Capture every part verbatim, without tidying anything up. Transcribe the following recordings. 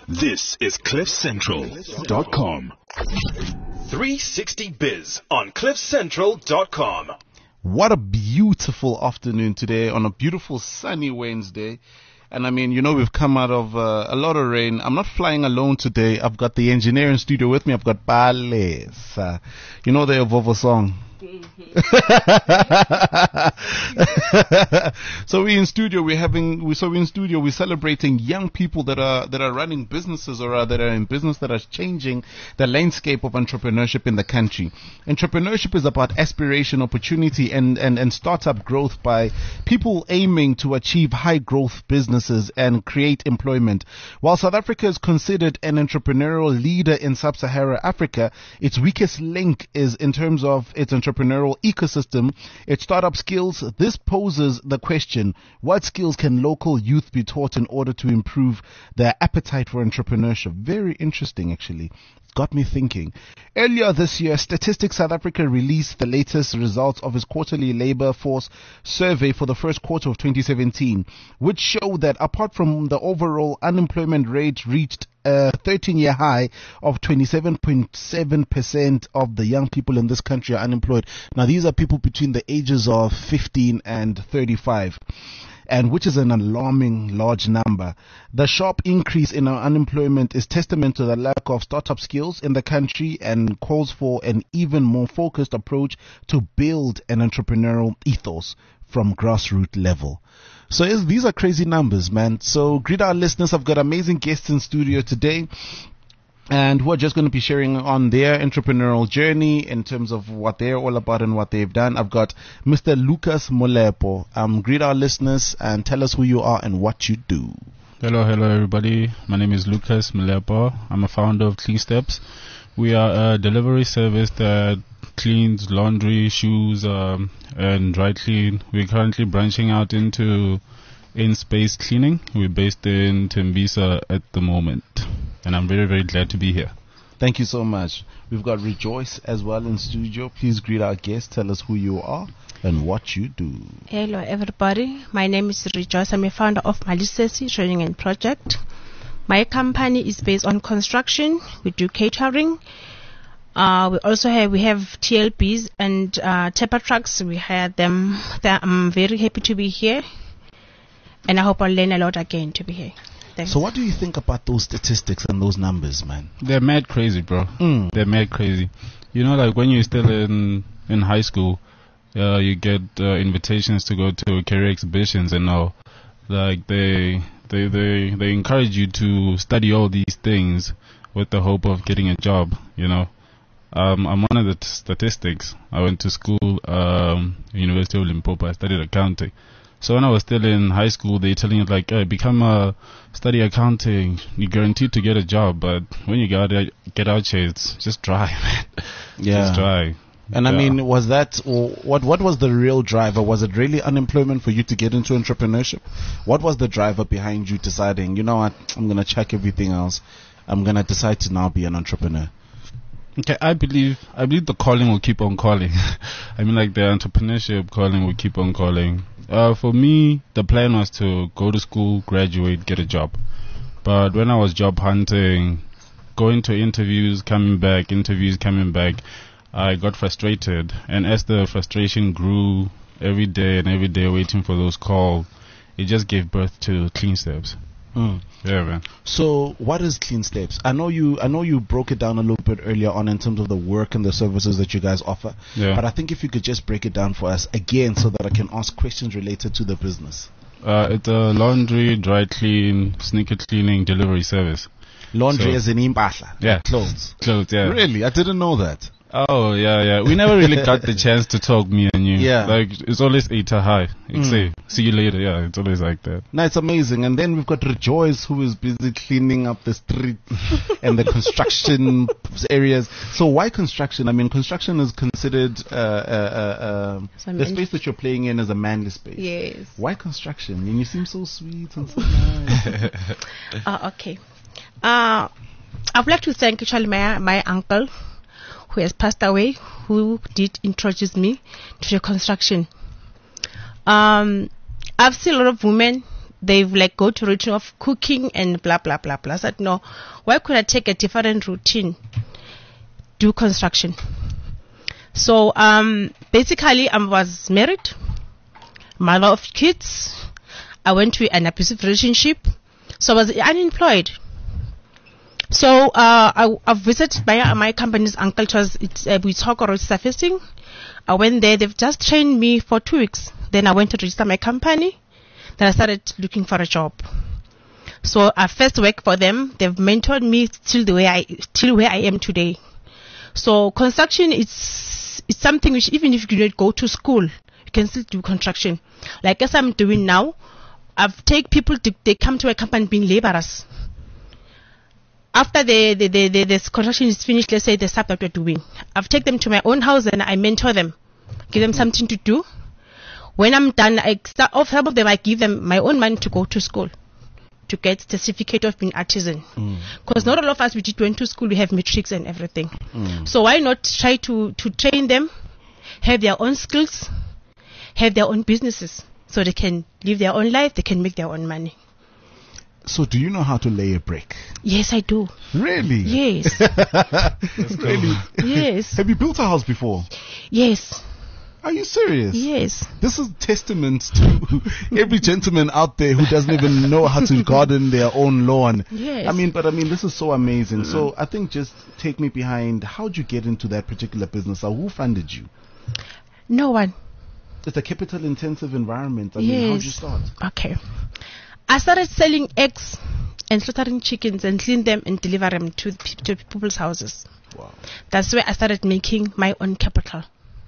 This is cliff central dot com. three sixty Biz on cliff central dot com. What a beautiful afternoon today on a beautiful sunny Wednesday. And I mean, you know, we've come out of uh, a lot of rain. I'm not flying alone today. I've got the engineer in studio with me. I've got Bales. Uh, you know the Vovo song? So we in studio, we're having, we so we in studio, we're celebrating young people that are that are running businesses or uh, that are in business that are changing the landscape of entrepreneurship in the country. Entrepreneurship is about aspiration, opportunity, and and and startup growth by people aiming to achieve high growth businesses and create employment. While South Africa is considered an entrepreneurial leader in sub-Saharan Africa, its weakest link is in terms of its entrepreneurial ecosystem, its startup skills. This poses the question, what skills can local youth be taught in order to improve their appetite for entrepreneurship? Very interesting, actually. Got me thinking. Earlier this year, Statistics South Africa released the latest results of its quarterly labor force survey for the first quarter of twenty seventeen, which showed that apart from the overall unemployment rate reached a thirteen-year high of twenty-seven point seven percent of the young people in this country are unemployed. Now, these are people between the ages of fifteen and thirty-five. And which is an alarming large number. The sharp increase in our unemployment is testament to the lack of startup skills in the country and calls for an even more focused approach to build an entrepreneurial ethos from grassroots level. So is, these are crazy numbers, man. So greet our listeners. I've got amazing guests in studio today, and who are just going to be sharing on their entrepreneurial journey in terms of what they're all about and what they've done. I've got Mister Lucas Molepo. Um, greet our listeners and tell us who you are and what you do. Hello, hello everybody. My name is Lucas Molepo. I'm a founder of Clean Steps. We are a delivery service that cleans laundry, shoes, um, and dry clean. We're currently branching out into in-space cleaning. We're based in Tembisa at the moment. And I'm very, very glad to be here. Thank you so much. We've got Rejoice as well in studio. Please greet our guests. Tell us who you are and what you do. Hello, everybody. My name is Rejoice. I'm a founder of Malisesi Training and Project. My company is based on construction. We do catering. Uh, we also have we have T L Bs and uh, Tepper trucks. We hire them. I'm very happy to be here, and I hope I'll learn a lot again to be here. Thanks. So what do you think about those statistics and those numbers, man? They're mad crazy, bro. Mm. They're mad crazy. You know, like when you're still in, in high school, uh, you get uh, invitations to go to career exhibitions and all. Like they, they, they, they encourage you to study all these things with the hope of getting a job, you know. Um, I'm one of the t- statistics. I went to school, um, University of Limpopo. I studied accounting. So when I was still in high school, they telling you like, hey, become a study accounting. You're guaranteed to get a job. But when you get out, get out here, it's just dry, man. Yeah. Just dry. And yeah. I mean, was that, or what, what was the real driver? Was it really unemployment for you to get into entrepreneurship? What was the driver behind you deciding, you know what, I'm going to check everything else. I'm going to decide to now be an entrepreneur? Okay, I believe I believe the calling will keep on calling. I mean, like the entrepreneurship calling will keep on calling. Uh, for me, the plan was to go to school, graduate, get a job. But when I was job hunting, going to interviews, coming back, interviews, coming back, I got frustrated. And as the frustration grew every day and every day waiting for those calls, it just gave birth to Clean Steps. Mm. Yeah, man. So what is Clean Steps? I know you I know you broke it down a little bit earlier on in terms of the work and the services that you guys offer. Yeah. But I think if you could just break it down for us again so that I can ask questions related to the business. Uh, it's a laundry, dry clean, sneaker cleaning delivery service. Laundry So- as in impahla. Yeah. Clothes. Clothes, yeah. Really? I didn't know that. Oh, yeah, yeah. We never really got the chance to talk, me and you. Yeah. Like, it's always eight to high. It's Mm. say, see you later. Yeah, it's always like that. No, it's amazing. And then we've got Rejoice, who is busy cleaning up the street and the construction areas. So why construction? I mean, construction is considered uh, uh, uh, uh, Some the in- space that you're playing in is a manly space. Yes. Why construction? And you seem so sweet and so nice. Uh, okay. Uh, I would like to thank actually my, my uncle who has passed away, who did introduce me to the construction. Um, I've seen a lot of women they've like go to routine of cooking and blah blah blah blah. I said no, why could I take a different routine? Do construction. So um, basically, I was married, mother of kids. I went to an abusive relationship, so I was unemployed. So uh, I, I visited my, my company's uncle. It was it's uh, we talk or surfacing. I went there. They've just trained me for two weeks. Then I went to register my company. Then I started looking for a job. So I first worked for them. They've mentored me till the way I till where I am today. So construction is is something which even if you don't go to school, you can still do construction. Like as I'm doing now, I've take people to they come to a company being laborers. After the the, the, the the construction is finished, let's say the stuff that we're doing, I've taken them to my own house and I mentor them, give them something to do. When I'm done, I start off some of them I give them my own money to go to school to get certificate of being artisan. Because mm. not all of us we did went to school, we have matrics and everything. Mm. So why not try to, to train them, have their own skills, have their own businesses, so they can live their own life, they can make their own money. So do you know how to lay a brick? Yes, I do. Really? Yes. Really? Yes. Have you built a house before? Yes. Are you serious? Yes. This is testament to every gentleman out there who doesn't even know how to garden their own lawn. Yes. I mean, but I mean, this is so amazing. Mm-hmm. So I think just take me behind. How'd you get into that particular business? Or who funded you? No one. It's a capital intensive environment. I yes. mean, how'd you start? Okay. I started selling eggs and slaughtering chickens and clean them and deliver them to, to people's houses. Wow. That's where I started making my own capital.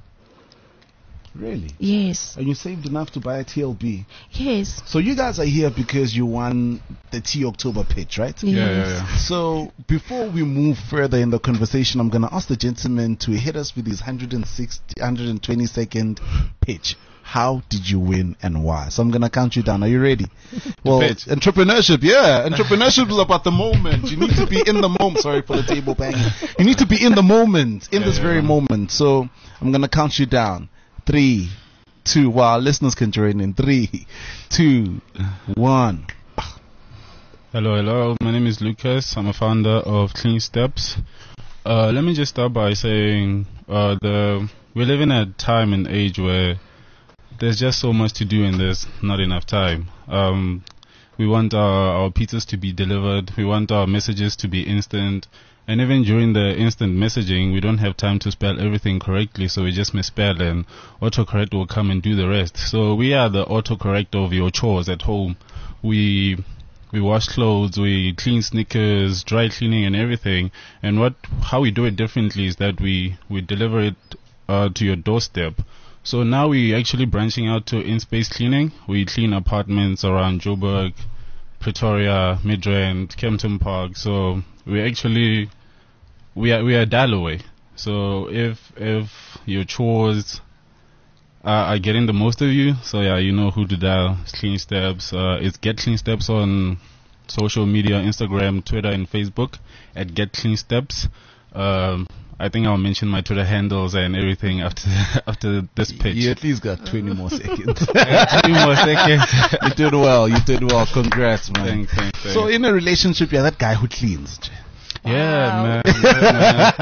Really? Yes. And you saved enough to buy a T L B? Yes. So you guys are here because you won the T October pitch, right? Yes. Yeah, yeah, yeah. So before we move further in the conversation, I'm going to ask the gentleman to hit us with his one hundred sixty, one hundred twenty second pitch. How did you win and why? So I'm going to count you down. Are you ready? Well, pitch. entrepreneurship, yeah. Entrepreneurship is about the moment. You need to be in the moment. Sorry for the table banging. You need to be in the moment, in yeah, this yeah, very yeah. moment. So I'm going to count you down. Three, two, while listeners can join in. Three, two, one. Hello, hello. My name is Lucas. I'm a founder of Clean Steps. Uh, let me just start by saying uh, the we live in a time and age where there's just so much to do and there's not enough time. Um, we want our, our pizzas to be delivered. We want our messages to be instant. And even during the instant messaging, we don't have time to spell everything correctly, so we just misspell and autocorrect will come and do the rest. So we are the autocorrect of your chores at home. We we wash clothes, we clean sneakers, dry cleaning and everything. And what how we do it differently is that we, we deliver it uh, to your doorstep. So now we're actually branching out to in-space cleaning. We clean apartments around Joburg, Pretoria, Midrand, Kempton Park. So we actually we are we are a dial away. So if if your chores are, are getting the most of you, so yeah, you know who to dial. It's Clean Steps. Uh, it's Get Clean Steps on social media, Instagram, Twitter, and Facebook at Get Clean Steps. Um, I think I'll mention my Twitter handles and everything after after this pitch. You at least got twenty more seconds. twenty more seconds. You did well. You did well. Congrats, man. Thanks, thanks, thanks. So in a relationship, you're that guy who cleans. Yeah, man. Yeah,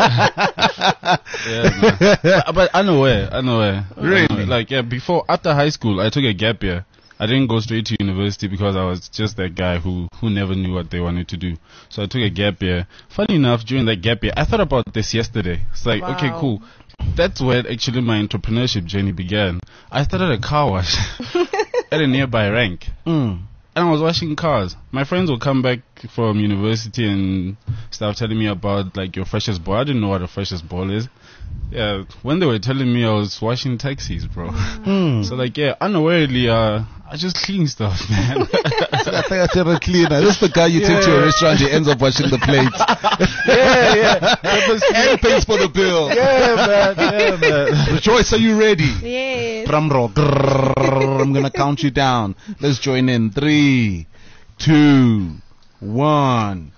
man. Yeah, man. But, but unaware, unaware. Really? Unaware. Like, yeah, before, after high school, I took a gap year. I didn't go straight to university because I was just that guy who, who never knew what they wanted to do. So I took a gap year. Funny enough, during that gap year, I thought about this yesterday. It's like, Wow. okay, cool. That's where actually my entrepreneurship journey began. I started a car wash at a nearby rank. Mm. And I was washing cars. My friends would come back from university and stuff telling me about like your freshest ball. I didn't know what a freshest ball is. Yeah, when they were telling me I was washing taxis, bro. Mm. So like, yeah, unawarely, uh, I just clean stuff, man. So I think I said a cleaner. This is the guy you take to a restaurant. He ends up washing the plates. yeah, yeah. And pays for the bill. Yeah, man. Yeah, man. Rejoice, are you ready? Yes. Drum roll. Grrr. I'm gonna count you down. Let's join in. Three, two, one.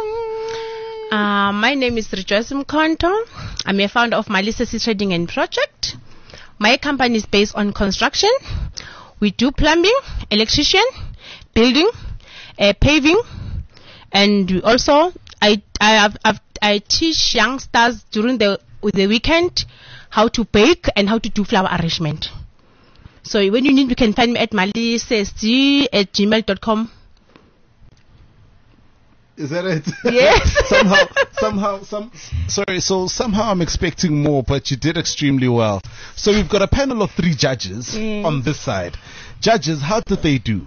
Uh, my name is Rejoice Mkonto. I'm a founder of Malisesi Trading and Project. My company is based on construction. We do plumbing, electrician, building, uh, paving, and we also I I have, have I teach youngsters during the the weekend how to bake and how to do flower arrangement. So when you need, you can find me at malisesi at gmail dot com. Is that it? Yes. somehow, somehow, some. Sorry. So somehow I'm expecting more, but you did extremely well. So we've got a panel of three judges yes. on this side. Judges, how did they do?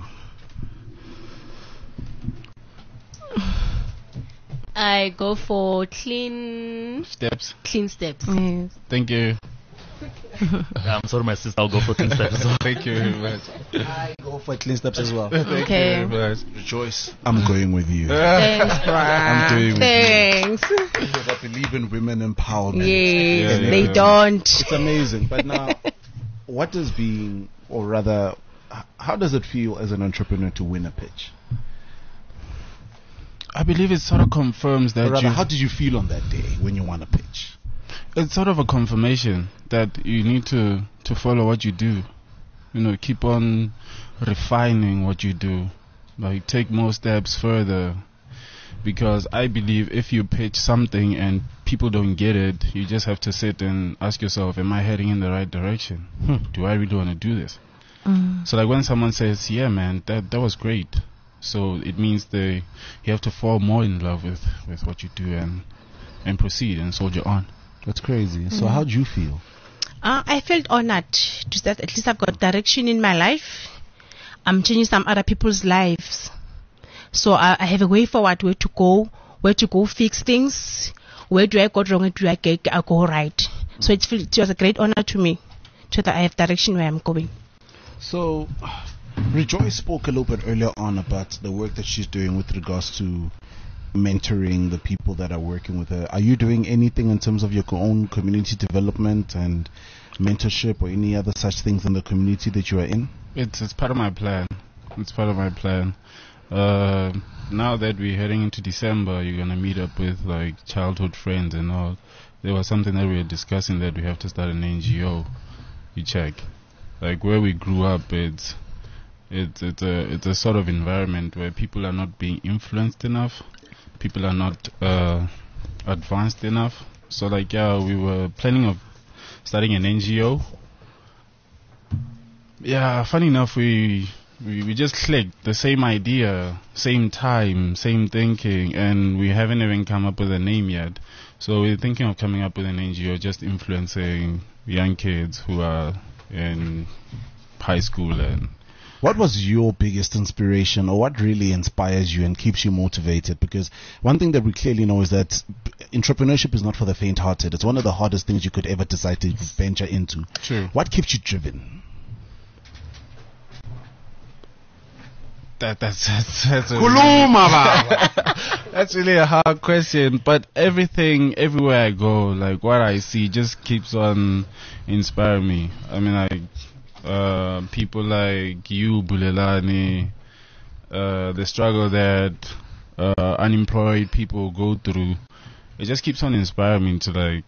I go for clean Steps. clean steps. Yes. Thank you. I'm sorry, my sister. I'll go for clean steps. Thank you very much. I go for clean steps as well. Thank Okay. you very much. Rejoice. I'm going with you. Thanks, I'm Brian. doing with Thanks. you. Because I believe in women empowerment. Yes, Yeah, they yeah. don't. It's amazing. But now, what does being, or rather, h- how does it feel as an entrepreneur to win a pitch? I believe it sort of confirms that Or rather, you, how did you feel on that day when you won a pitch? it's sort of a confirmation that you need to, to follow what you do. You know, keep on refining what you do. Like, take more steps further. Because I believe if you pitch something and people don't get it, you just have to sit and ask yourself, am I heading in the right direction? Hmm. Do I really want to do this? Mm. So like when someone says, yeah, man, that that was great. So it means they you have to fall more in love with, with what you do and and proceed and soldier on. That's crazy. So how do you feel? Uh, I felt honored to that at least I've got direction in my life. I'm changing some other people's lives. So I, I have a way forward, where to go, where to go fix things, where do I go wrong, and do I, get, I go right. So it, feel, it was a great honor to me to that I have direction where I'm going. So, Rejoice spoke a little bit earlier on about the work that she's doing with regards to mentoring the people that are working with her. Are you doing anything in terms of your co- own community development and mentorship or any other such things in the community that you are in? It's it's part of my plan. It's part of my plan. Uh, now that we're heading into December, you're gonna meet up with like childhood friends and all. There was something that we were discussing that we have to start an N G O. You check, like where we grew up. It's it's it's a it's a sort of environment where people are not being influenced enough. People are not uh, advanced enough. So like yeah, we were planning of starting an N G O. Yeah, funny enough, we. We, we just clicked the same idea, same time, same thinking, and we haven't even come up with a name yet. So we're thinking of coming up with an N G O just influencing young kids who are in high school. And What was your biggest inspiration, or what really inspires you and keeps you motivated? Because one thing that we clearly know is that entrepreneurship is not for the faint-hearted. It's one of the hardest things you could ever decide to venture into. True. What keeps you driven? That, that's that's that's, a really, that's really a hard question. But everything, everywhere I go, like what I see, just keeps on inspiring me. I mean, like uh, people like you, Bulelani, uh, the struggle that uh, unemployed people go through. It just keeps on inspiring me to like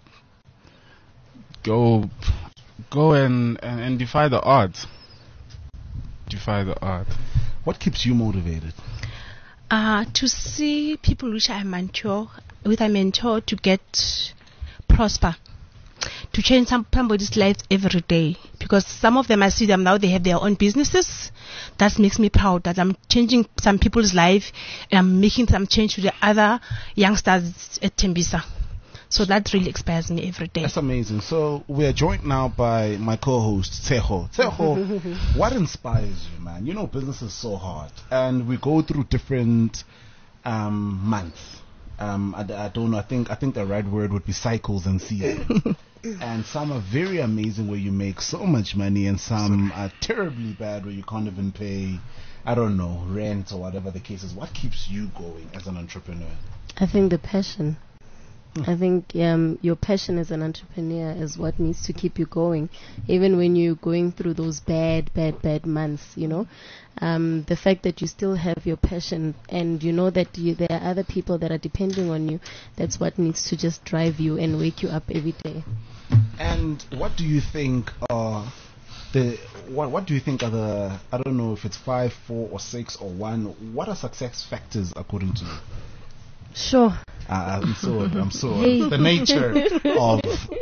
go, go and and, and defy the odds. Defy the odds. What keeps you motivated? Uh, to see people which I mentor, with a mentor to get prosper, to change some, somebody's life every day. Because some of them, I see them now, they have their own businesses. That makes me proud that I'm changing some people's life and I'm making some change to the other youngsters at Tembisa. So that really inspires me every day. That's amazing. So we are joined now by my co-host Tseho. Tseho, what inspires you, man? You know, business is so hard, and we go through different um, months. Um, I, I don't know. I think I think the right word would be cycles and seasons. And some are very amazing where you make so much money, and some are terribly bad where you can't even pay, I don't know, rent or whatever the case is. What keeps you going as an entrepreneur? I think the passion. I think um, your passion as an entrepreneur is what needs to keep you going, even when you're going through those bad, bad, bad months. You know, um, the fact that you still have your passion and you know that you, there are other people that are depending on you. That's what needs to just drive you and wake you up every day. And what do you think are the what what do you think are the, I don't know if it's five, four, or six, or one? What are success factors according to you? Sure. Uh, I'm so I'm so Hey. it's the nature of.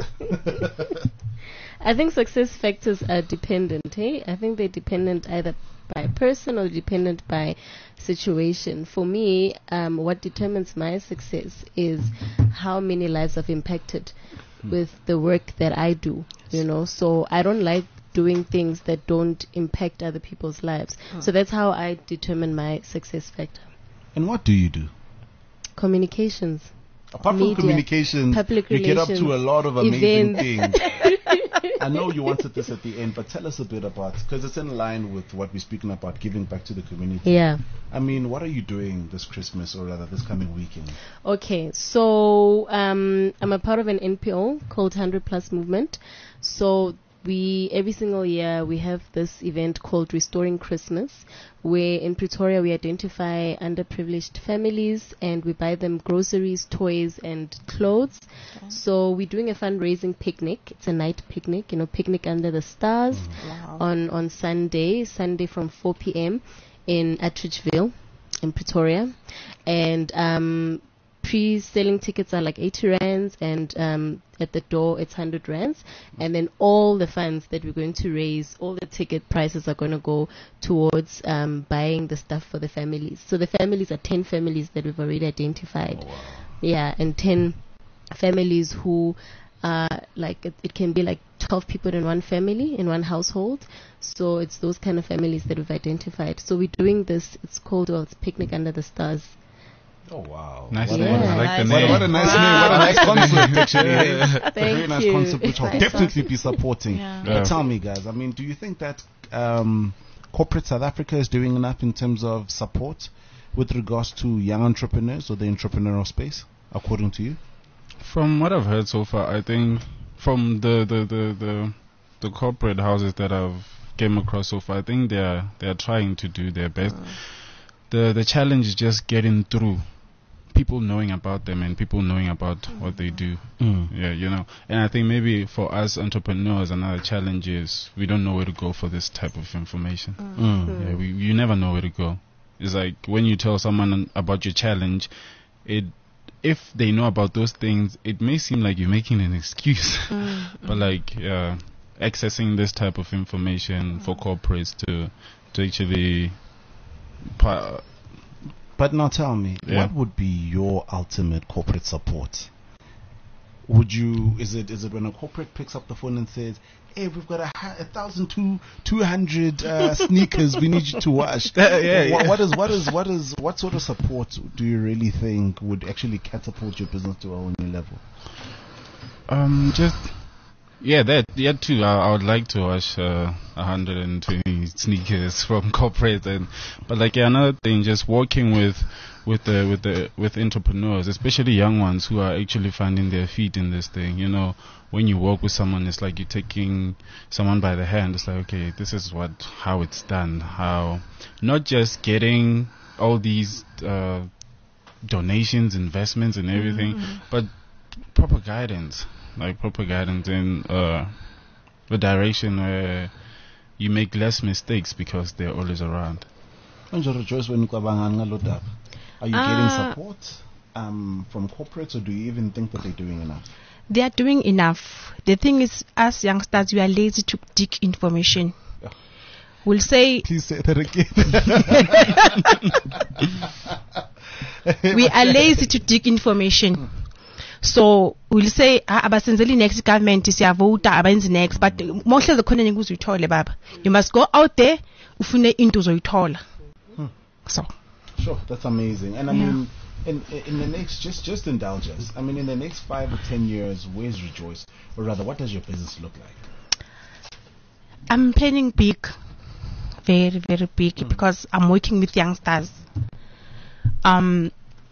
I think success factors are dependent. Hey, I think they're dependent either by person or dependent by situation. For me, um, what determines my success is how many lives I've impacted with the work that I do. You know, so I don't like doing things that don't impact other people's lives. So that's how I determine my success factor. And what do you do? Communications. Apart Media, from communications, public you get up relations, to a lot of amazing events. things. I know you wanted this at the end, but tell us a bit about, because it's in line with what we're speaking about, giving back to the community. Yeah. I mean, what are you doing this Christmas, or rather this coming weekend? Okay, so um, I'm a part of an N P O called one hundred Plus Movement. So we every single year we have this event called Restoring Christmas, where in Pretoria we identify underprivileged families and we buy them groceries, toys, and clothes. Okay. So we're doing a fundraising picnic. It's a night picnic, you know, picnic under the stars Wow. on on Sunday, Sunday from four p.m. in Attridgeville, in Pretoria, and um. Pre-selling tickets are like eighty rands, and um, at the door it's one hundred rands, and then all the funds that we're going to raise, all the ticket prices are going to go towards um, buying the stuff for the families. So the families are ten families that we've already identified. Oh, wow. Yeah, and ten families who uh, like it, it can be like twelve people in one family, in one household. So it's those kind of families that we've identified. So we're doing this, it's called, well, it's Picnic Under the Stars. Oh, wow. Nice What, name. a, I like the what, name. what a nice Wow. name. What a nice concept, actually. Thank A very nice you. concept, which I'll Nice definitely be supporting. Yeah. But Yeah. tell me, guys, I mean, do you think that um, corporate South Africa is doing enough in terms of support with regards to young entrepreneurs or the entrepreneurial space, according to you? From what I've heard so far, I think from the the, the, the, the corporate houses that I've came across so far, I think they're they're trying to do their best. The the challenge is just getting through. People knowing about them and people knowing about what they do. Mm. Yeah, you know. And I think maybe for us entrepreneurs, another challenge is we don't know where to go for this type of information. Mm. Yeah, we, you never know where to go. It's like when you tell someone about your challenge, it if they know about those things, it may seem like you're making an excuse. But like uh, accessing this type of information for corporates to to actually pa- But now tell me, Yeah. what would be your ultimate corporate support? Would you, is it is it when a corporate picks up the phone and says, hey, we've got a, ha- a thousand two, two hundred uh, sneakers we need you to wash. Yeah, yeah, What, yeah. what is what is what is what sort of support do you really think would actually catapult your business to a whole new level? Um, just yeah, that yeah too. I, I would like to wash uh, one hundred twenty sneakers from corporate, and but like yeah, another thing, just working with with the with the with entrepreneurs, especially young ones who are actually finding their feet in this thing. You know, when you work with someone, it's like you're taking someone by the hand. It's like, okay, this is what how it's done. How not just getting all these uh, donations, investments, and everything, but proper guidance, like proper guidance in uh, the direction where you make less mistakes because they're always around. Kanjalo Joyce, when ucabanga ngalo daba, are you getting Uh, support um, from corporates, or do you even think that they're doing enough? They are doing enough. The thing is, as youngsters, we are lazy to dig information. Yeah. We'll say Please say that again. we are lazy to dig information. So we'll say ah, abasenzeli next government siyavota abenzi next, but mohle zakhona ningu uzuyithole baba. You must go out there ufune into uzoyithola. So Sure, that's amazing. And I Yeah. mean, in in the next, just just indulge us. I mean, in the next five or ten years, where's Rejoice? Or rather, what does your business look like? I'm planning big, very very big, because I'm working with youngsters. Um,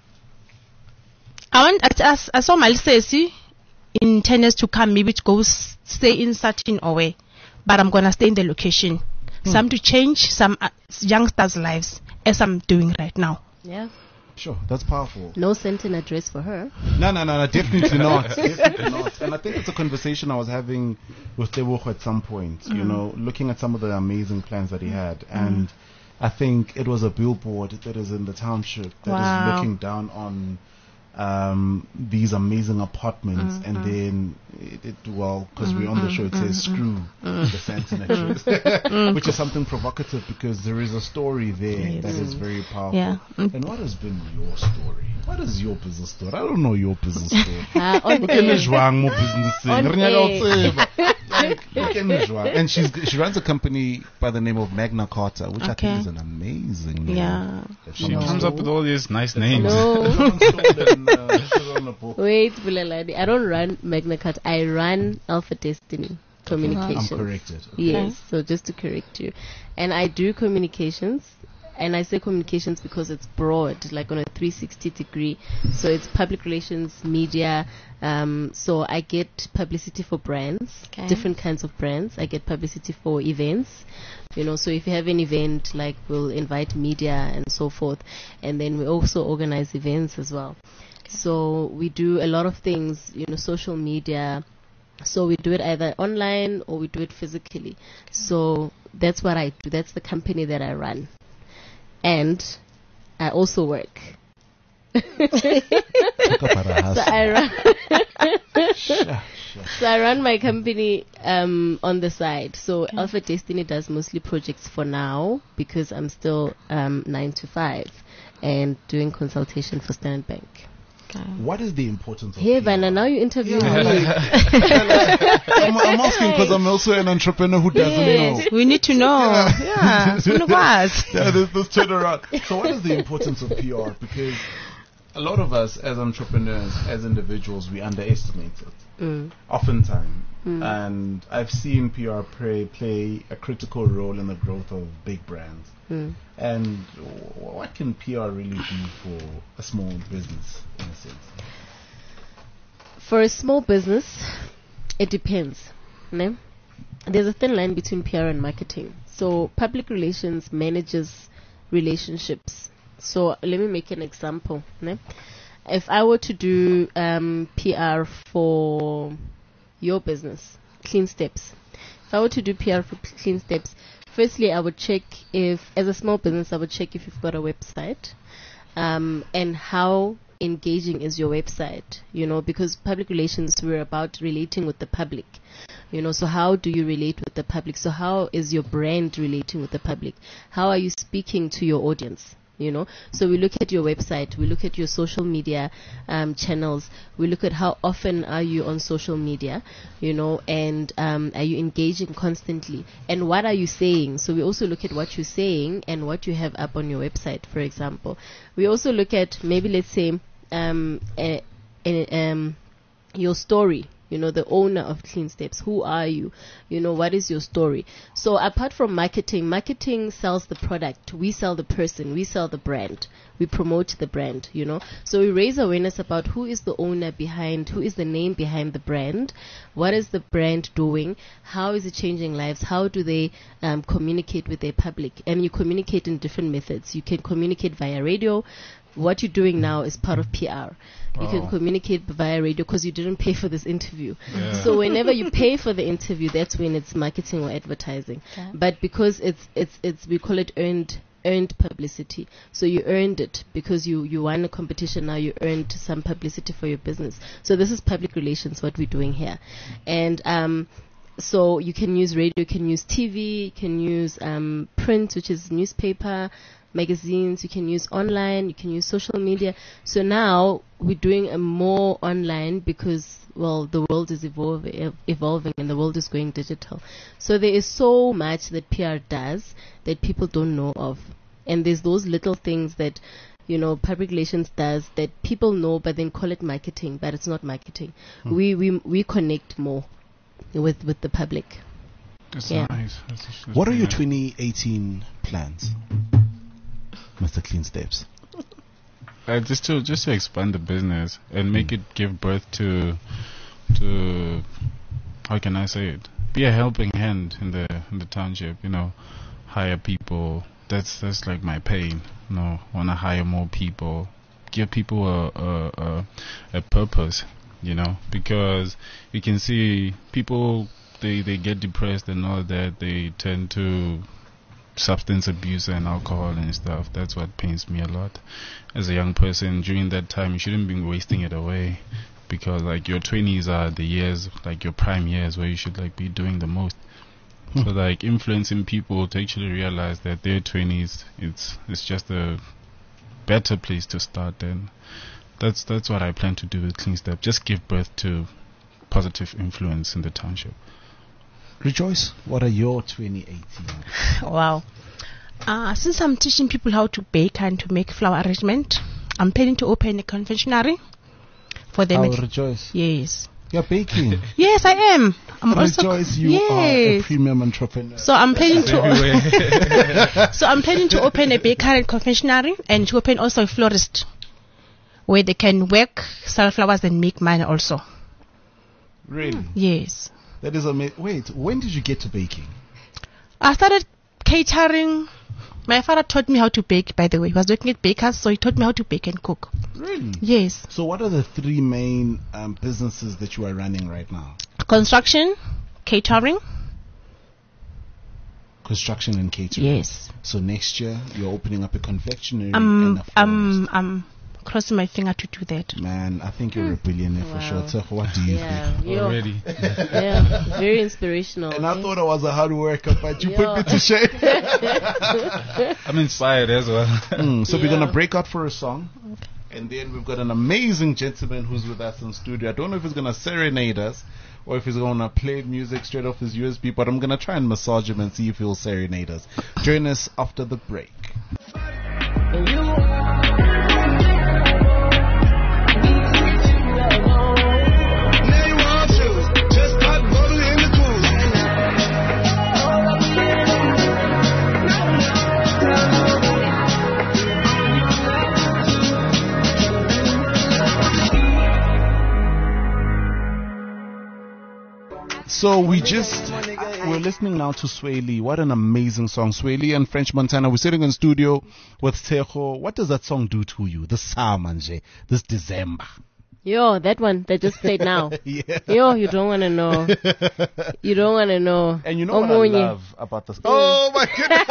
I want I, I saw my Sesi in ten years to come, maybe to go s- stay in certain way, but I'm gonna stay in the location. Some to change some uh, youngsters' lives, as I'm doing right now. Yeah. Sure, that's powerful. No sent in address for her. No, no, no, no, definitely not. Definitely not. And I think it's a conversation I was having with Tebogo at some point, mm. you know, looking at some of the amazing plans that he had. Mm. And I think it was a billboard that is in the township that wow. is looking down on um, these amazing apartments. Mm-hmm. And then, it, it, well, because mm-hmm. we're on the show, it says screw mm-hmm. the fence and mm-hmm. which is something provocative because there is a story there yes. that is very powerful. Yeah. Mm-hmm. And what has been your story? What is your business story? I don't know your business story. Uh, on and she's she runs a company by the name of Magna Carta, which okay. I think is an amazing name. Yeah. She no. comes up with all these nice names. No. Wait, Bulalani. I don't run Magna Carta. I run Alpha Destiny Communications. I'm corrected. Okay. Yes, so just to correct you. And I do communications. And I say communications because it's broad, like on a three sixty degree. So it's public relations, media. Um, so I get publicity for brands, okay. different kinds of brands. I get publicity for events. You know, so if you have an event, like we'll invite media and so forth. And then we also organize events as well. So we do a lot of things, you know, social media. So we do it either online or we do it physically. So that's what I do. That's the company that I run. And I also work. so I run So I run my company um, on the side. So okay. Alpha Destiny does mostly projects for now because I'm still um, nine to five and doing consultation for Standard Bank. Okay. What is the importance of Hey, Vanna, now you interview yeah. me. I'm, I'm asking because I'm also an entrepreneur who doesn't yes. know. We need to know. Yeah, yeah, yeah this, this turnaround. So what is the importance of P R? Because a lot of us as entrepreneurs, as individuals, we underestimate it. Mm. Oftentimes. Mm. And I've seen P R play, play a critical role in the growth of big brands. Mm. And what can P R really do for a small business, in a sense? For a small business, it depends. No? There's a thin line between P R and marketing. So public relations manages relationships. So let me make an example. No? If I were to do um, P R for your business, Clean Steps. If I were to do P R for Clean Steps, firstly, I would check if, as a small business, I would check if you've got a website um, and how engaging is your website, you know, because public relations, we're about relating with the public, you know, so how do you relate with the public? So how is your brand relating with the public? How are you speaking to your audience? You know, so we look at your website, we look at your social media um, channels, we look at how often are you on social media, you know, and um, are you engaging constantly, and what are you saying? So we also look at what you're saying and what you have up on your website, for example. We also look at maybe, let's say, um, a, a, um, your story. You know, the owner of Clean Steps. Who are you? You know, what is your story? So apart from marketing, marketing sells the product. We sell the person. We sell the brand. We promote the brand, you know. So we raise awareness about who is the owner behind, who is the name behind the brand, what is the brand doing, how is it changing lives, how do they um, communicate with their public. And you communicate in different methods. You can communicate via radio. What you're doing now is part of P R. You oh. can communicate via radio because you didn't pay for this interview. Yeah. So whenever you pay for the interview, that's when it's marketing or advertising. Okay. But because it's it's it's we call it earned earned publicity. So you earned it because you you won a competition. Now you earned some publicity for your business. So this is public relations. What we're doing here, and um. So you can use radio, you can use T V, you can use um, print, which is newspaper, magazines, you can use online, you can use social media. So now we're doing a more online because, well, the world is evolve, ev- evolving and the world is going digital. So there is so much that P R does that people don't know of. And there's those little things that, you know, public relations does that people know but then call it marketing, but it's not marketing. Hmm. We, we, we connect more with with the public. That's yeah. nice. That's, that's what are your nice. twenty eighteen plans, Mister Clean Steps? Uh, just to just to expand the business and make mm. it give birth to to how can I say it? Be a helping hand in the in the township. You know, hire people. That's that's like my pain. You know, want to hire more people give people a a, a a purpose, you know, because you can see people they they get depressed and all that, they tend to substance abuse and alcohol and stuff. That's what pains me a lot. As a young person, during that time, you shouldn't be wasting it away, because like your twenties are the years, like your prime years, where you should like be doing the most. So like influencing people to actually realize that their twenties, it's it's just a better place to start. And that's that's what I plan to do with Clean Step. Just give birth to positive influence in the township. Rejoice, what are your twenty eighteen? Wow. Uh, since I'm teaching people how to bake and to make flower arrangement, I'm planning to open a confectionery for them. Oh, Rejoice. Yes. You're baking. Yes, I am. I'm also Rejoice, you yes. are a premium entrepreneur. So I'm planning to So I'm planning to open a bakery and confectionery, and to open also a florist where they can work, sell flowers and make money also. Really? Yes. That is amazing. Wait, when did you get to baking? I started catering. My father taught me how to bake, by the way. He was working at bakers, so he taught me how to bake and cook. Really? Yes. So what are the three main um, businesses that you are running right now? Construction, catering. Construction and catering. Yes. So next year, you're opening up a confectionery Um, and a florist. um, um, crossing my finger to do that. Man, I think you're a billionaire for Wow. sure. So what do you Yeah, think? yo, Already. yeah, very inspirational. And I eh? thought I was a hard worker, but you Yeah. put me to shame. I'm inspired as well. Mm, so we're Yeah. going to break out for a song. And then we've got an amazing gentleman who's with us in studio. I don't know if he's going to serenade us or if he's going to play music straight off his U S B, but I'm going to try and massage him and see if he'll serenade us. Join us after the break. So we just, we're listening now to Sway Lee. What an amazing song. Sway Lee and French Montana. We're sitting in studio with Tejo. What does that song do to you? This summer, nje, this December. Yo, that one that just played now. Yeah. Yo, you don't want to know. You don't want to know. And you know what I Omunye. love about this? Oh my goodness.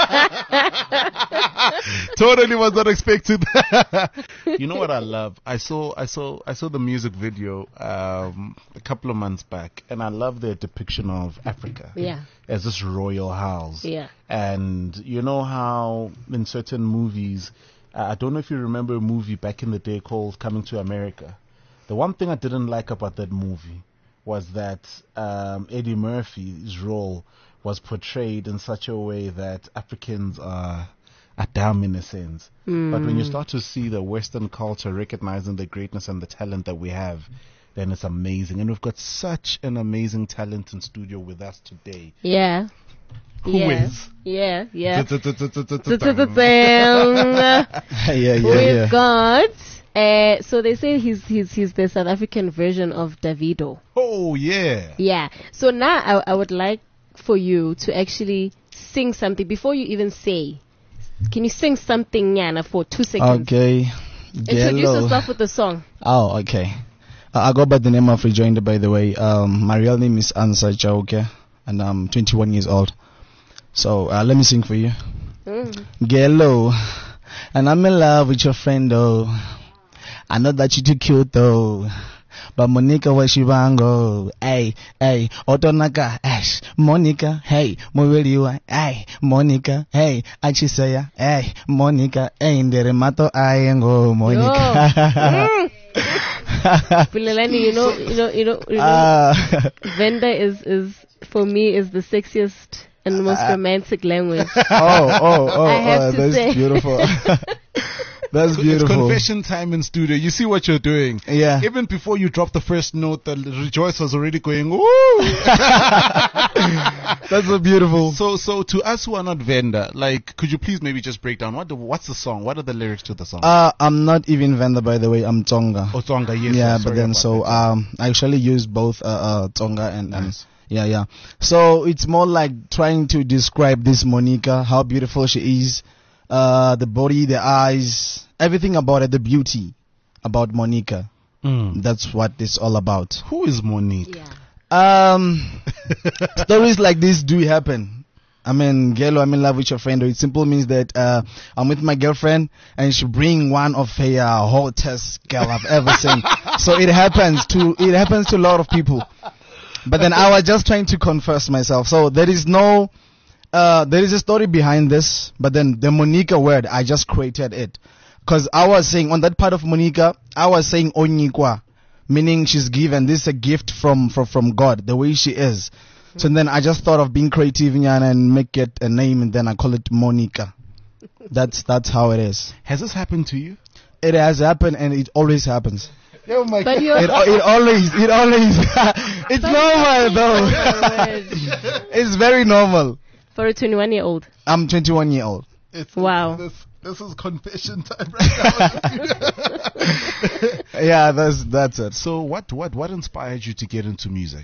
Totally was not expecting that. You know what I love? I saw, I saw, I saw the music video um, a couple of months back, and I love their depiction of Africa. Yeah. As this royal house. Yeah. And you know how in certain movies, uh, I don't know if you remember a movie back in the day called Coming to America. The one thing I didn't like about that movie was that um, Eddie Murphy's role was portrayed in such a way that Africans are, are dumb in a sense. Mm. But when you start to see the Western culture recognizing the greatness and the talent that we have, then it's amazing. And we've got such an amazing talent in studio with us today. Yeah. Who yeah. is? Yeah, yeah. Yeah, yeah, yeah, We've yeah. got. Uh, so they say he's he's he's the South African version of Davido. Oh yeah. Yeah. So now I, I would like for you to actually sing something before you even say. Can you sing something, Yana, for two seconds? Okay. Introduce Yellow. yourself with the song. Oh, okay. Uh, I go by the name of Rejoinder, by the way. Um, my real name is Ansa Chauke, and I'm twenty-one years old. So uh, let me sing for you. Mm. Gello, and I'm in love with your friend, though. I know that you too cute, though. But Monica, where she bango? Hey, hey, Otonaka, ash, Monica, hey, Moeliwa, hey, Monica, hey, Achisaya, hey, Monica, hey, in the remato, I ain't go, Monica. Bulelani, you know, you know, you know, you know Uh, Venda is, is, for me, is the sexiest and most romantic language. oh, oh, oh, I have oh to that's say. beautiful. That's It's beautiful. confession time in studio. You see what you're doing. Yeah. Even before you drop the first note, the Rejoice was already going, ooh. That's so beautiful. So, so to us who are not vendor, like, could you please maybe just break down what the, what's the song? What are the lyrics to the song? Uh, I'm not even Venda, by the way. I'm Tonga. oh, Tonga, yes. yeah, sorry but then about so that. um, I actually use both uh, uh Tonga and, and Nice. yeah, yeah. So it's more like trying to describe this Monica, how beautiful she is, uh, the body, the eyes, everything about it, the beauty. about Monica. Mm. That's what it's all about. Who is Monique? Yeah. Um, stories like this do happen. I mean, girl, I'm in love with your friend. Or it simple means that uh, I'm with my girlfriend and she bring one of her uh, hottest girl I've ever seen. So it happens to it happens to a lot of people. But then I was just trying to confess myself. So there is no, uh, there is a story behind this. But then the Monica word, I just created it. Because I was saying, on that part of Monica, I was saying Onyikwa, meaning she's given. This is a gift from, from, from God, the way she is. Mm-hmm. So then I just thought of being creative and make it a name, and then I call it Monica. That's that's how it is. Has this happened to you? It has happened, and it always happens. Oh my But God. you're It, it always, it always, it's normal though. It's very normal. For a twenty-one year old. I'm twenty-one year old. It's, Wow. This, this is confession time right now. Yeah, that's that's it. So what, what, what inspired you to get into music?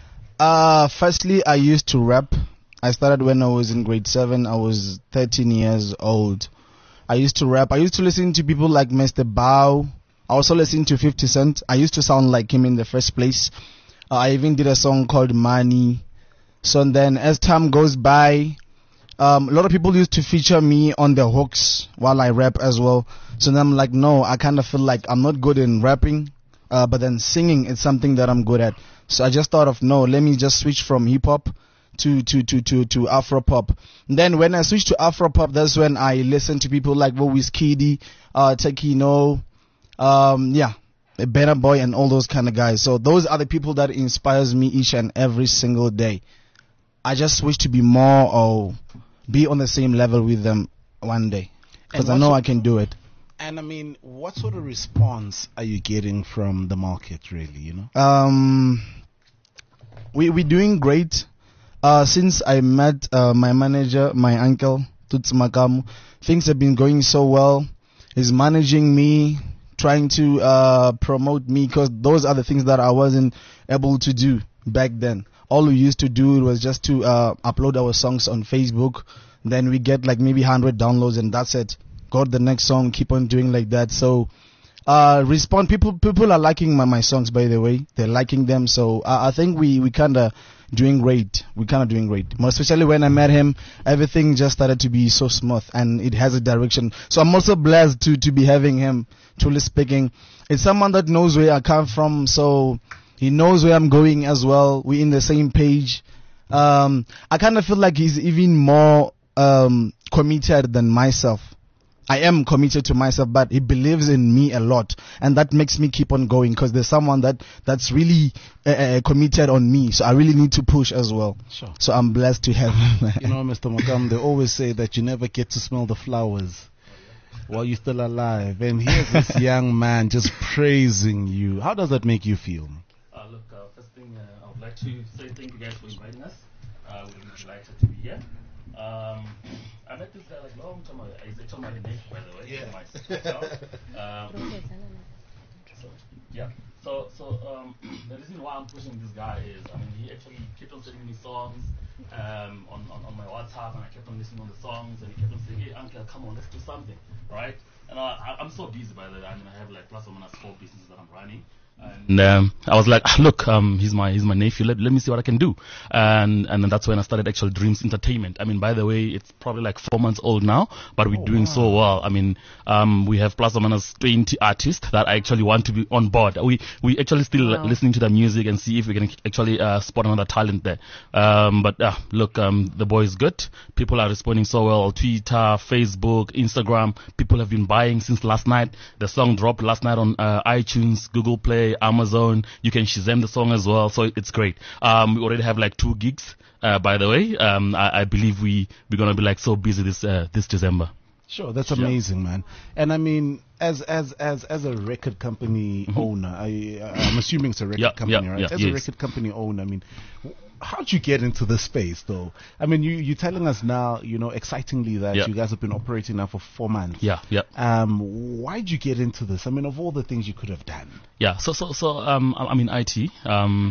Uh, firstly, I used to rap. I started when I was in grade seven. I was thirteen years old. I used to rap. I used to listen to people like Mister Bow. I also listened to fifty Cent. I used to sound like him in the first place. Uh, I even did a song called Money. So then as time goes by, um, a lot of people used to feature me on their hooks while I rap as well. So then I'm like, no, I kind of feel like I'm not good in rapping. Uh, but then singing is something that I'm good at. So I just thought of, no, let me just switch from hip hop to, to, to, to, to Afro pop. Then when I switched to Afro pop, that's when I listened to people like Wizkid, uh, Tekino, um, yeah, Better Boy and all those kind of guys. So those are the people that inspires me each and every single day. I just wish to be more or be on the same level with them one day. Because I know I can do it. And I mean, what sort of response are you getting from the market, really, you know? Um, we, we're doing great. Uh, since I met uh, my manager, my uncle, Tuts Makamu, things have been going so well. He's managing me, trying to uh, promote me, because those are the things that I wasn't able to do back then. All we used to do was just to uh, upload our songs on Facebook. Then we get like maybe one hundred downloads and that's it. Got the next song, keep on doing like that. So uh, respond. People people are liking my, my songs, by the way. They're liking them. So uh, I think we, we kind of doing great. We kind of doing great. More especially when I met him, everything just started to be so smooth and it has a direction. So I'm also blessed to, to be having him, truly speaking. It's someone that knows where I come from. So he knows where I'm going as well. We're in the same page. Um, I kind of feel like he's even more um, committed than myself. I am committed to myself, but he believes in me a lot, and that makes me keep on going because there's someone that that's really uh, uh, committed on me. So I really need to push as well. Sure. So I'm blessed to have him. You know, Mister Mokam, they always say that you never get to smell the flowers while you're still alive. And here's this young man just praising you. How does that make you feel? Uh, look, uh, first thing uh, I would like to say thank you guys for inviting us. Uh, we're really delighted to be here. Um, I met this guy like long time ago. He's actually my name, by the way. Yeah. My um, so, yeah. So, so um, the reason why I'm pushing this guy is, I mean, he actually kept on sending me songs um, on, on, on my WhatsApp, and I kept on listening on the songs, and he kept on saying, "Hey, Uncle, come on, let's do something," right? And I, I, I'm so busy, by the way. I mean, I have like plus or minus four businesses that I'm running. And um, I was like, look, um, he's my he's my nephew. Let, let me see what I can do. And and then that's when I started actual Dreams Entertainment. I mean, by the way, it's probably like four months old now, but we're Oh, doing wow. so well. I mean, um, we have plus or minus twenty artists that I actually want to be on board. We we actually still Wow. listening to the music and see if we can actually uh, spot another talent there. Um, but uh, look, um, the boy is good. People are responding so well. Twitter, Facebook, Instagram. People have been buying since last night. The song dropped last night on uh, iTunes, Google Play, Amazon. You can Shazam the song as well, so it's great. Um, we already have like two gigs, uh, by the way. Um, I, I believe we we're gonna be like so busy this uh, this December. Sure, that's Yeah. amazing, man. And I mean, as as as as a record company owner, I I'm assuming it's a record Yeah, company, yeah, right? yeah, as a yes. record company owner, I mean, w- how'd you get into this space, though? I mean, you you're telling us now, you know, excitingly that Yeah. you guys have been operating now for four months. Yeah, yeah. Um, why'd you get into this? I mean, of all the things you could have done. Yeah, so so so um, I- I'm in I T. Um,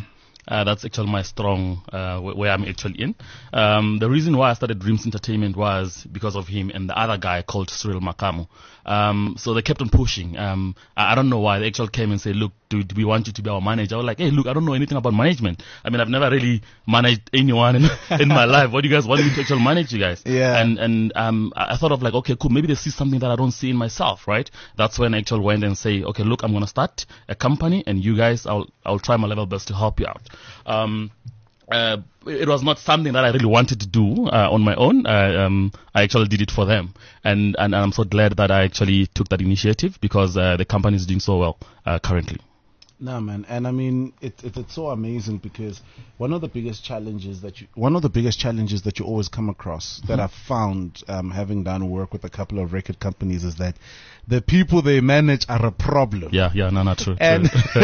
Uh, that's actually my strong, uh, wh- where I'm actually in. Um, the reason why I started Dreams Entertainment was because of him and the other guy called Cyril Makamu. Um, so they kept on pushing. Um, I, I don't know why. They actually came and said, look, do, do we want you to be our manager? I was like, hey, look, I don't know anything about management. I mean, I've never really managed anyone in, in my life. What do you guys want me to actually manage you guys? Yeah. And, and, um, I I thought of like, okay, cool. Maybe they see something that I don't see in myself, right? That's when I actually went and say, okay, look, I'm going to start a company and you guys, I'll, I'll try my level best to help you out. Um, Uh, it was not something that I really wanted to do uh, on my own. Uh, um, I actually did it for them, and, and I'm so glad that I actually took that initiative because uh, the company is doing so well uh, currently. No, man, and I mean it, it. It's so amazing because one of the biggest challenges that you, one of the biggest challenges that you always come across that I've found, um, having done work with a couple of record companies, is that the people they manage are a problem. Yeah, yeah, no, not true. And true.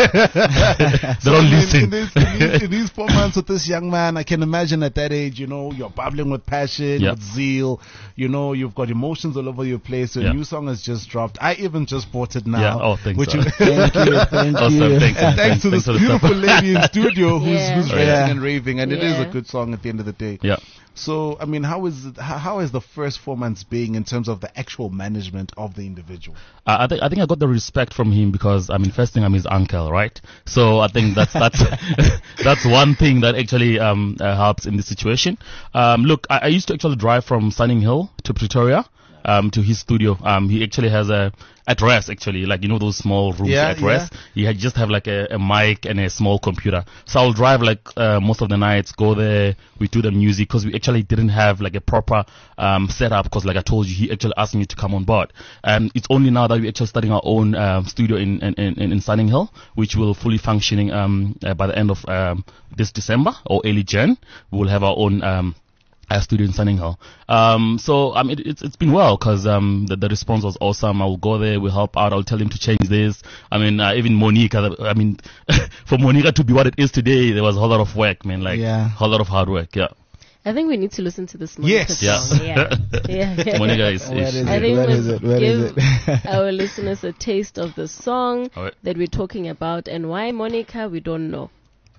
They so don't in, listen. In, this, in, these, in these four months with this young man, I can imagine at that age, you know, you're bubbling with passion, Yeah. with zeal. You know, you've got emotions all over your place. A Yeah. new song has just dropped. I even just bought it now. Yeah, oh, thanks. Which uh, you, Thank you, thank awesome, you. thanks, and thanks thanks, to thanks this for the beautiful stuff. lady in studio who's, Yeah. who's Yeah. ranting and raving, and it is a Yeah. good song at the end of the day. Yeah. So, I mean, how is it, how, how is the first four months being in terms of the actual management of the individual? Uh, I think I think I got the respect from him because I mean, first thing I'm his uncle, right? So I think that's that's that's one thing that actually um uh, helps in this situation. Um, look, I, I used to actually drive from Sunning Hill to Pretoria. Um, to his studio. Um, he actually has a at rest actually, like you know those small rooms Yeah, at rest. He had just have like a, a mic and a small computer. So I'll drive like uh, most of the nights, go there. We do the music because we actually didn't have like a proper um setup. Because like I told you, he actually asked me to come on board. And it's only now that we're actually starting our own um, studio in in, in in Sunning Hill, which will fully functioning um uh, by the end of um this December or early Jan. We will have our own um. a studio in Sunning Hill. Um, so um, it, it's it's been well because um, the, the response was awesome. I'll go there, we'll help out. I'll tell him to change this. I mean, uh, even Monica. I mean, for Monica to be what it is today, there was a whole lot of work, man. Like Yeah. a whole lot of hard work. Yeah, I think we need to listen to this Monica Yes. yeah. song. Yeah. yeah. yeah. Monica is. Where is is I it? think Where we'll is it? Where is give it? our listeners a taste of the song All right. that we're talking about, and why Monica, we don't know.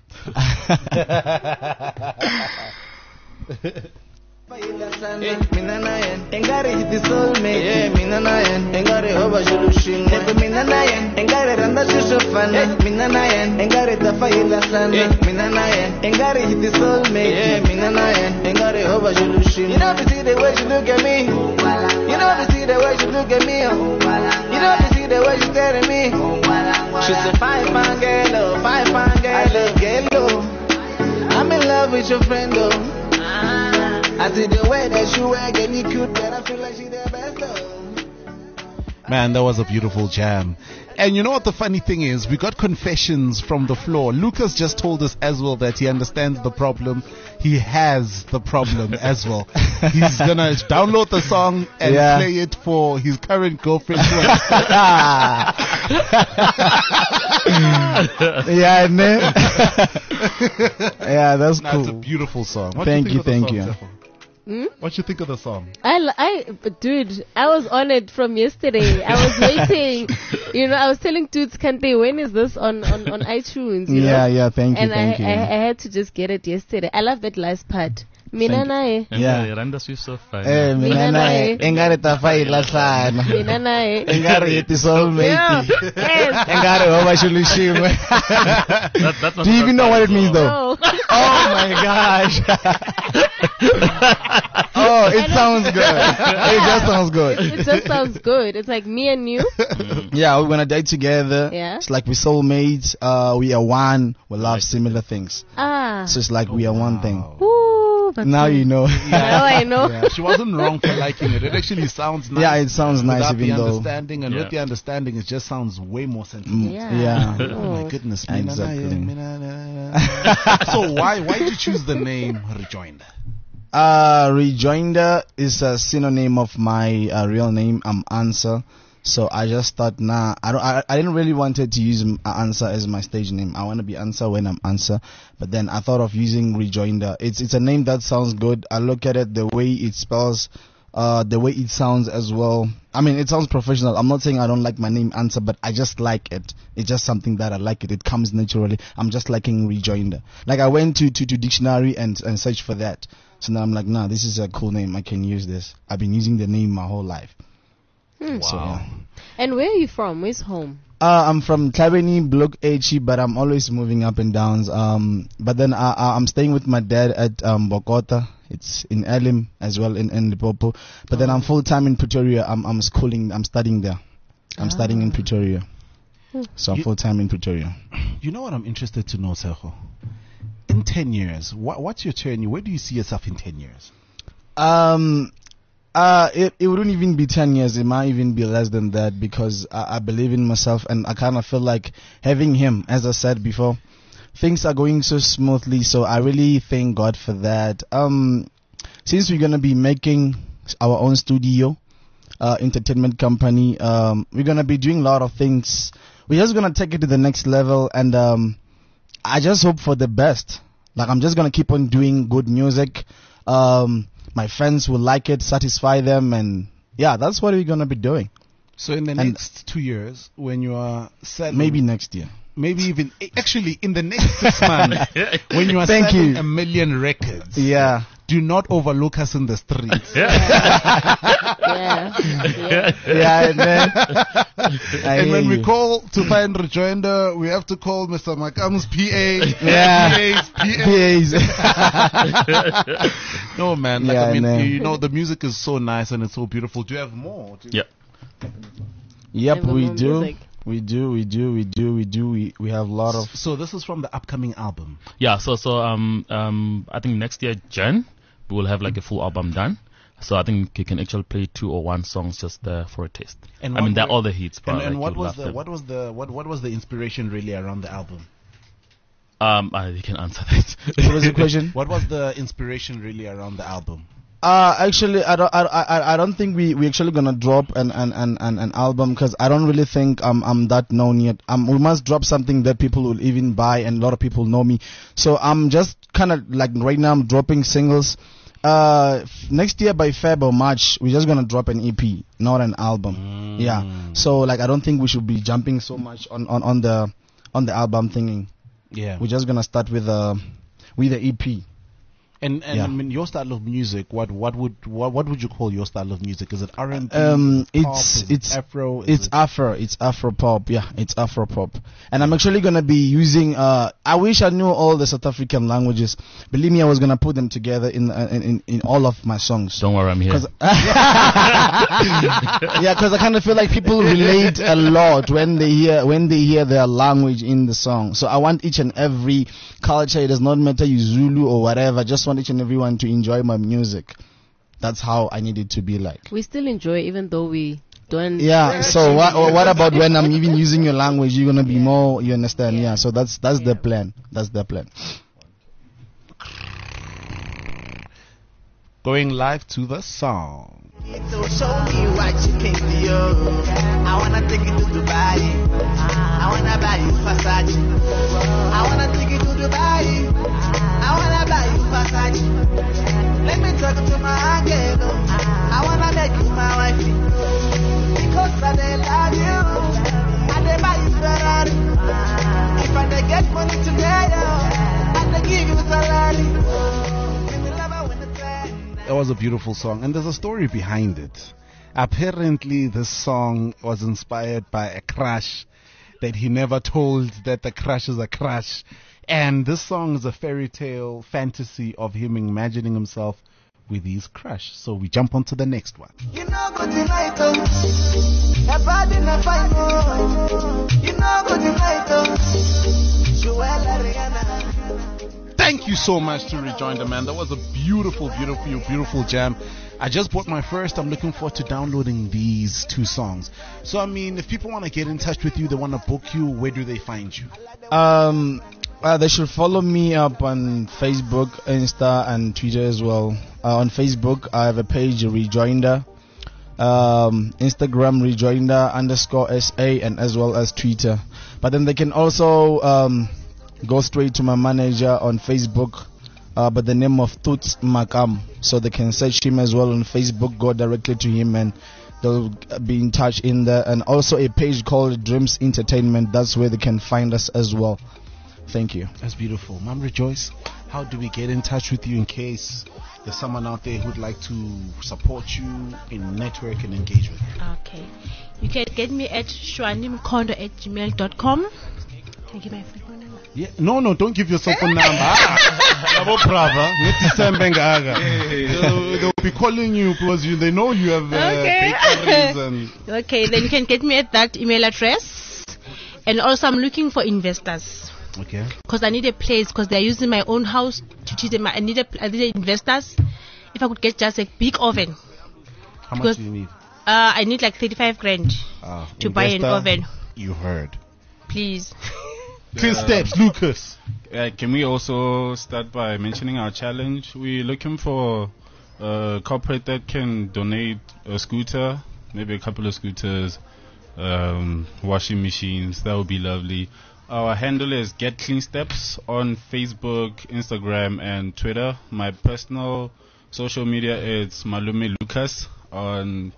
Mina nayen engari hiti soulmate yeah mina nayen engari hoba solution never mina nayen engari randa shushofana mina nayen engari tafaila sana mina nayen engari hiti soulmate yeah mina nayen engari hoba solution. You know to see the way she look at me, you know to see the way she look at me, you know to see the way she stare at me. She's a fine fine girl, oh fine fine girl, I love girl, oh. I'm in love with your friend, oh. I see the way that she wear, get me cute, but I feel like she the best though. Man, that was a beautiful jam. And you know what the funny thing is? We got confessions from the floor. Lucas just told us as well that he understands the problem. He has the problem as well. He's gonna download the song and Yeah. play it for his current girlfriend. Yeah, ne? Yeah, that's Nah, it's a cool. beautiful song. What Thank do you, you, think of the thank song, you. Zepho? What you think of the song? I, li- I, but dude, I was on it from yesterday. I was waiting. You know, I was telling dudes, Kante, when is this on, on, on iTunes? You Yeah, know? yeah, thank you, and thank I, you. I, I had to just get it yesterday. I love that last part. Mina nae, And Yeah. uh, Randa Swift so fine. Eh, mina Mina naye, naye. engari tafaila sana. mina nae. Engari hiti soulmate. Yeah. Yes. Engari hoba shulushimwe. That, that's not Do you even know what it means though? No. Oh my gosh. Oh, it sounds good. It just sounds good. It just sounds good. It's like me and you. Yeah, we're gonna date together. Yeah. It's like we're soulmates. Uh, we are one. We love similar things. Ah. So it's like we are one thing. Ooh, but Now you know. Now I know. Yeah, she wasn't wrong for liking it. It actually sounds nice. Yeah, it sounds nice Without the even though. understanding, and Yeah. with the understanding, it just sounds way more sentimental. Yeah. Yeah. Oh my goodness, mina Exactly. naye, mina naye. So why why did you choose the name Rejoinder? Uh, Rejoinder is a synonym of my uh, real name. I'm Answer. So I just thought, nah, I don't. I, I didn't really wanted to use m- uh, Answer as my stage name. I want to be Answer when I'm Answer. But then I thought of using Rejoinder. It's it's a name that sounds good. I look at it the way it spells, uh, the way it sounds as well. I mean, it sounds professional. I'm not saying I don't like my name answer, but I just like it. It's just something that I like it. It comes naturally. I'm just liking rejoinder. Like I went to, to, to dictionary and, and searched for that. So now I'm like, nah, this is a cool name. I can use this. I've been using the name my whole life. Hmm. So, yeah. And where are you from? Where's home? Uh, I'm from Tlabeni, Block H, but I'm always moving up and downs. Um, but then I, I, I'm staying with my dad at um, Bokota. It's in Elim as well in, in Limpopo. But oh. then I'm full time in Pretoria. I'm I'm schooling. I'm studying there. I'm ah. studying in Pretoria. Hmm. So I'm full time in Pretoria. You know what I'm interested to know, Sergio? In ten years, what what's your journey? Where do you see yourself in ten years? Um. Uh, it, it wouldn't even be ten years. It might even be less than that because I, I believe in myself and I kind of feel like having him, as I said before, things are going so smoothly. So I really thank God for that. Um, since we're going to be making our own studio, uh, entertainment company, um, we're going to be doing a lot of things. We're just going to take it to the next level. And, um, I just hope for the best. Like I'm just going to keep on doing good music. Um, My friends will like it, satisfy them, and yeah, that's what we're gonna be doing. So in the and next two years, when you are selling, maybe next year, maybe even actually in the next six months, when you are Thank selling you. a million records, yeah, do not overlook us in the streets. Yeah, yeah, yeah, and then and when we call to find rejoinder, we have to call Mister Makam's P A. Yeah, P As, P As. No man, like yeah, I mean, no. you know, the music is so nice and it's so beautiful. Do you have more? Do you Yeah. Yep, Never we more do. music. We do, we do, we do, we do. We we have a lot of. So this is from the upcoming album. Yeah, so so um um I think next year Jan we will have like a full album done. So I think you can actually play two or one songs just uh, for a taste. And I mean, they're were- all the hits. But And, and like, what you'll was love the them. what was the what what was the inspiration really around the album? Um, I you can answer that. What was the question? What was the inspiration really around the album? Uh, actually, I don't, I, I, I don't think we, we actually gonna drop an, an, an, an, an album because I don't really think I'm, I'm that known yet. Um, we must drop something that people will even buy and a lot of people know me. So I'm just kind of like right now I'm dropping singles. Uh, f- next year by Feb or March, we're just gonna drop an E P, not an album. Mm. Yeah. So like I don't think we should be jumping so much on, on, on the, on the album thinking. Yeah. We're just gonna start with uh, with the E P. And and Yeah. I mean your style of music, what what would what, what would you call your style of music? Is it R and B? Um, Is it pop? it's Is it it's Afro. Is It's it- Afro. It's Afro pop. Yeah, it's Afro pop. And I'm actually gonna be using. Uh, I wish I knew all the South African languages. Believe me, I was gonna put them together in uh, in, in in all of my songs. Don't worry, I'm here. 'Cause- yeah, because I kind of feel like people relate a lot when they hear when they hear their language in the song. So I want each and every culture. It does not matter you Zulu or whatever. I just want each and everyone to enjoy my music. That's how I need it to be like. We still enjoy, even though we don't. Yeah. So what what about when I'm even using your language? You're gonna be more. You understand? Yeah. So that's that's the plan. That's the plan. Going live to the song. So show me what you can do. I wanna take you to Dubai. I wanna buy you Versace. I wanna take you to Dubai. I wanna buy you Versace. Let me talk to my girl. I wanna make you my wife. Because I dey love you. I dey buy you Ferrari. If I dey get money today, I dey give you salary. Give me love when it's time. That was a beautiful song, and there's a story behind it. Apparently, this song was inspired by a crush that he never told that the crush is a crush. And this song is a fairy tale fantasy of him imagining himself with his crush. So we jump on to the next one. You know good tonight, oh. Your body not fine, oh. You know good tonight, oh. Joella Rihanna. Thank you so much to Rejoinder, man. That was a beautiful, beautiful, beautiful jam. I just bought my first. I'm looking forward to downloading these two songs. So, I mean, if people want to get in touch with you, they want to book you, where do they find you? Um, uh, they should follow me up on Facebook, Insta, and Twitter as well. Uh, on Facebook, I have a page, Rejoinder. Um, Instagram, Rejoinder underscore S A, and as well as Twitter. But then they can also um, go straight to my manager on Facebook. Uh, by the name of Toots Makam, so they can search him as well on Facebook. Go directly to him, and they'll be in touch in there, and also a page called Dreams Entertainment. That's where they can find us as well. Thank you. That's beautiful. Mom Rejoice, how do we get in touch with you in case there's someone out there who'd like to support you in network and engage with you? Okay. You can get me at shwanimkondo at gmail dot com. Can I give my phone number? Yeah. No, no, don't give your cell phone number. Ah, brava. They'll, they'll be calling you because you, they know you have uh, Okay. bakeries and Okay, then you can get me at that email address. And also, I'm looking for investors. okay. Because I need a place, because they're using my own house to teach them. I need, a, I need investors. If I could get just a big oven. How much Because- do you need? Uh, I need like thirty-five grand Ah, to buy an investor, oven. You heard. Please. Ten steps, Lucas. Uh, can we also start by mentioning our challenge? We're looking for a corporate that can donate a scooter, maybe a couple of scooters, um, washing machines. That would be lovely. Our handle is Get Clean Steps on Facebook, Instagram, and Twitter. My personal social media is Malume Lucas on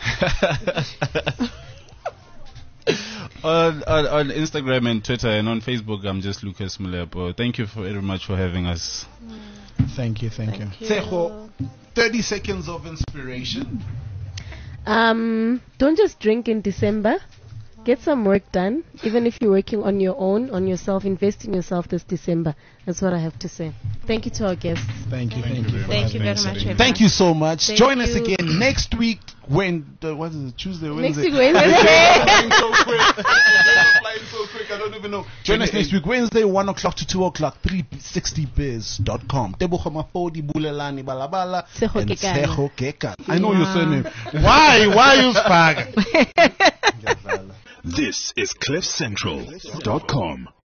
on, on on Instagram and Twitter, and on Facebook I'm just Lucas Mulepo. Thank you for, very much for having us. Thank you, thank, Thank you. you. Sejo, thirty seconds of inspiration. Um, don't just drink in December. Get some work done. Even if you're working on your own, on yourself, invest in yourself this December. That's what I have to say. Thank you to our guests. Thank you, Thank thank you you. very Thank much. you very Thanks, much. everyone. everyone. Thank you so much. Thank Join us you. again next week. When uh, what is it? Tuesday, Wednesday. Next week, Wednesday. Flying so quick. Flying so quick. I don't even know. Join us next week, Wednesday, one o'clock to two o'clock. three sixty biz dot com. Tebogo Mafodi Bulelani Balabala Sejo and Kekana. Sejo Kekana. I know your Yeah. surname. Why? Why you spag? This is cliff central dot com.